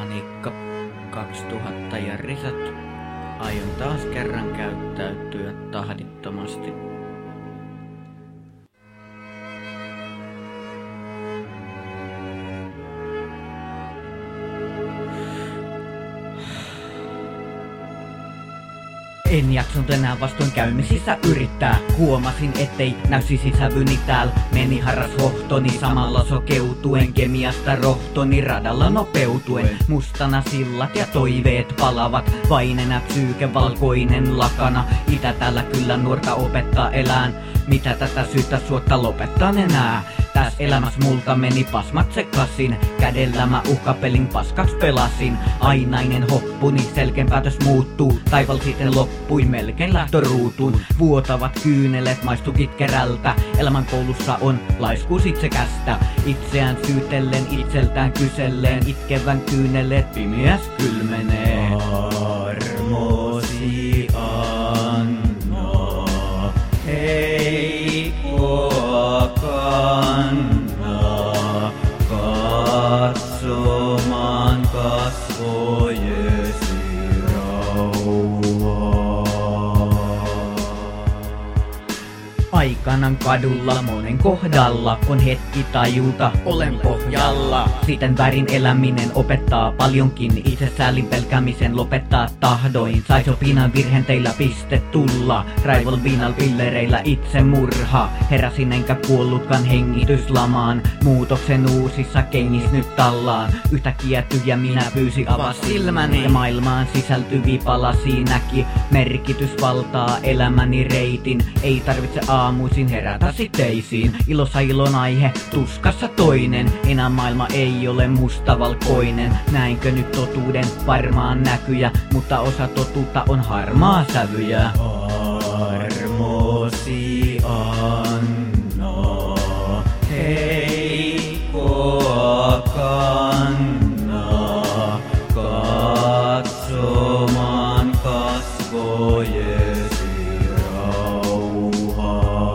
Anikka 2000 ja risat. Aion taas kerran käyttäytyä tahdittomasti. En jaksanut enää vastoinkäymisissä yrittää. Huomasin, ettei näy sisävyni täällä. Meni harras hohtoni samalla sokeutuen. Kemiasta rohtoni radalla nopeutuen. Mustana sillat ja toiveet palavat. Vainena psyyke valkoinen lakana. Itä täällä kyllä nuorta opettaa elään. Mitä tätä syytä suotta lopettaa enää? Täs elämäs multa meni pasmat sekasin. Kädellä mä uhkapelin paskaks pelasin. Ainainen hoppuni selkeän päätös muuttuu. Taival sitten loppui melkein lähtöruutuun. Vuotavat kyynelet maistu kitkerältä. Elämän koulussa on laiskuus itsekästä. Itseään syytellen itseltään kysellen. Itkevän kyyneleet pimeäs kylmenee. Armosi anna, ei kanna katsomaan kasvojesi rauhaa. Aikanan kadulla monen kohdalla on hetki tajuta, olen pohjalla. Siten väärin eläminen opettaa paljonkin, itsesäälin pelkäämisen lopettaa tahdoin. Sai sopinan virheen teillä piste tulla, rival viinal pillereillä itsemurha. Heräsin enkä kuollutkaan hengityslamaan, muutoksen uusissa kengis nyt tallaan. Yhtäkkiä tyhjä minä pyysi avaa silmäni, ja maailmaan sisältyviä palasia näki. Merkitys valtaa elämäni reitin, ei tarvitse aamuisin herätä siteisiin. Ilossa ilon aihe, tuskassa toinen. Enää maailma ei ole mustavalkoinen. Näinkö nyt totuuden varmaan näkyjä, mutta osa totuutta on harmaa sävyjä. Armosi anna, heikkoa kanna, katsomaan kasvojesi rauhaa.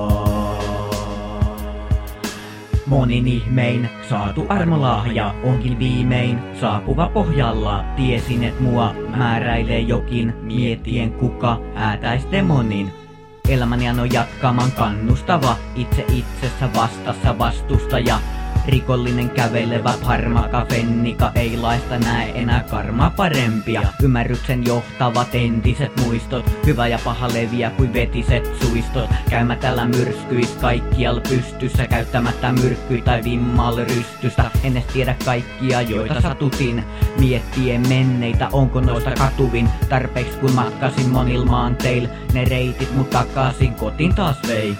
Monin ihmein saatu armolahja onkin viimein saapuva pohjalla. Tiesin, et mua määräilee jokin, mietien kuka äätäisdemonin. Elämäni on jatkamaan kannustava, itse itsessä vastassa vastustaja. Rikollinen kävelevä harmaka fennika, ei laista näe enää karma parempia. Ymmärryksen johtavat entiset muistot, hyvä ja paha leviä kuin vetiset suistot. Käymä täällä myrskyis kaikkial pystyssä, käyttämättä myrkkyi tai vimmal rystystä. En edes tiedä kaikkia joita satutin, miettien menneitä onko noista katuvin. Tarpeeksi kun matkasin monil maanteil, ne reitit mut takaisin kotiin taas vei.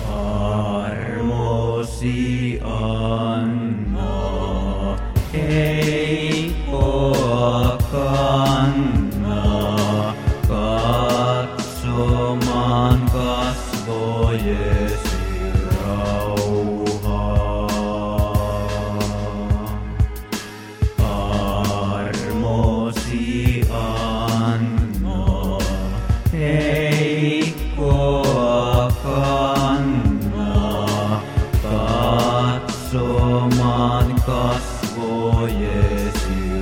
Armosi anna, heikkoa kanna, katsomaan kasvojesi rauhaa. Armosi anna, heikkoa kanna, katsomaan kasvojesi